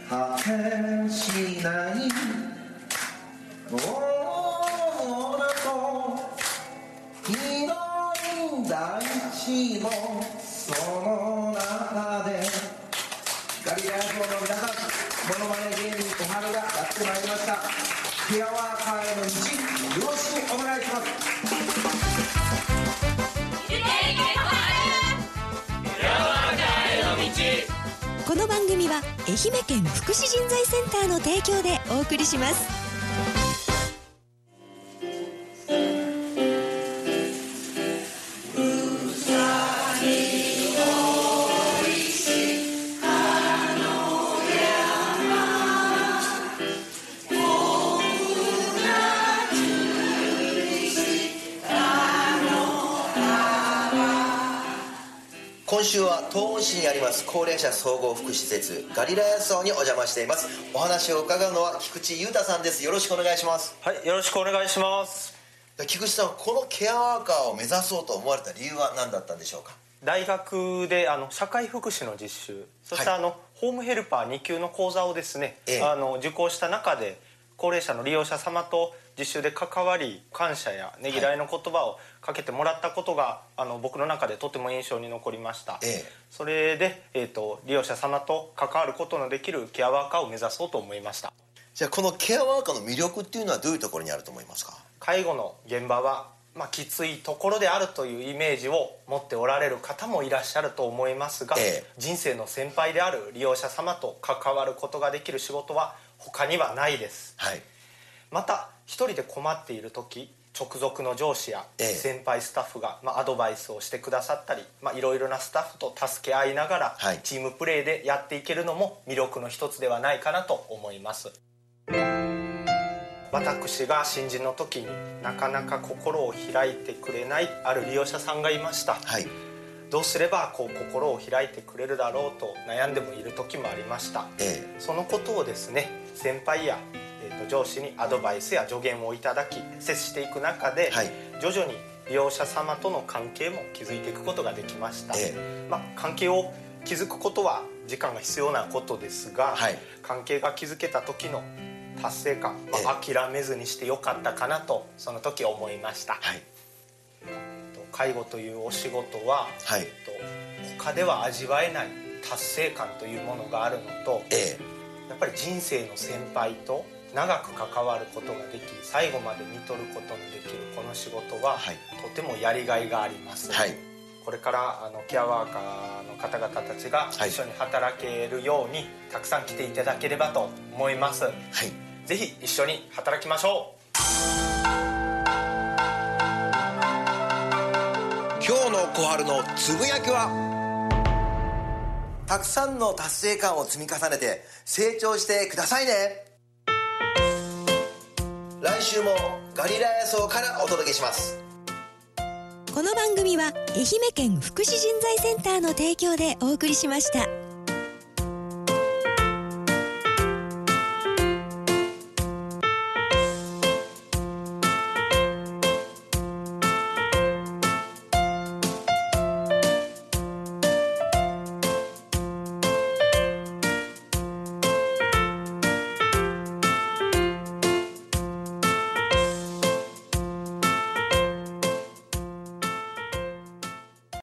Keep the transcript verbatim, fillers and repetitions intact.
果てしないものと広い大地のその中でガリラヤ島の皆さん、モノマネ芸人小春がやってまいりました。ケアワーカーへの道、よろしくお願いします。 この番組は愛媛県福祉人材センターの提供でお送りします。 今週は東温市にあります高齢者総合福祉施設ガリラヤ荘にお邪魔しています。お話を伺うのは菊池裕太さんです。よろしくお願いします。 はい、よろしくお願いします。 菊池さん、このケアワーカーを目指そうと思われた理由は何だったんでしょうか？ 大学であの社会福祉の実習、そして、はい、あのホームヘルパーに級の講座をですね、ええ、あの受講した中で高齢者の利用者様と実習で関わり、感謝やねぎらいの言葉をかけてもらったことが、はい、あの僕の中でとても印象に残りました。ええ、それで、えーと、利用者様と関わることのできるケアワーカーを目指そうと思いました。 じゃあこのケアワーカーの魅力っていうのはどういうところにあると思いますか？ 介護の現場は、まあ、きついところであるというイメージを持っておられる方もいらっしゃると思いますが、ええ、人生の先輩である利用者様と関わることができる仕事は他にはないです。はい、また一人で困っている時、直属の上司や先輩スタッフが、まあ、アドバイスをしてくださったり、まあ、いろいろなスタッフと助け合いながら、はい、チームプレーでやっていけるのも魅力の一つではないかなと思います。私が新人の時になかなか心を開いてくれないある利用者さんがいました。はい、どうすればこう心を開いてくれるだろうと悩んでもいる時もありました。ええ、そのことをですね、先輩やえー、と上司にアドバイスや助言をいただき接していく中で、はい、徐々に利用者様との関係も築いていくことができました。ええ、まあ、関係を築くことは時間が必要なことですが、はい、関係が築けた時の達成感、まあ、諦めずにしてよかったかなとその時思いました。はい、介護というお仕事は、はい、他では味わえない達成感というものがあるのと、ええ、やっぱり人生の先輩と長く関わることができ、最後まで見とることのできるこの仕事は、はい、とてもやりがいがあります。はい、これからあのケアワーカーの方々たちが一緒に働けるように、はい、たくさん来ていただければと思います。はい、ぜひ一緒に働きましょう。 今日の小春のつぶやきは、たくさんの達成感を積み重ねて成長してくださいね。来週もガリラヤ荘からお届けします。 この番組は愛媛県福祉人材センターの提供でお送りしました。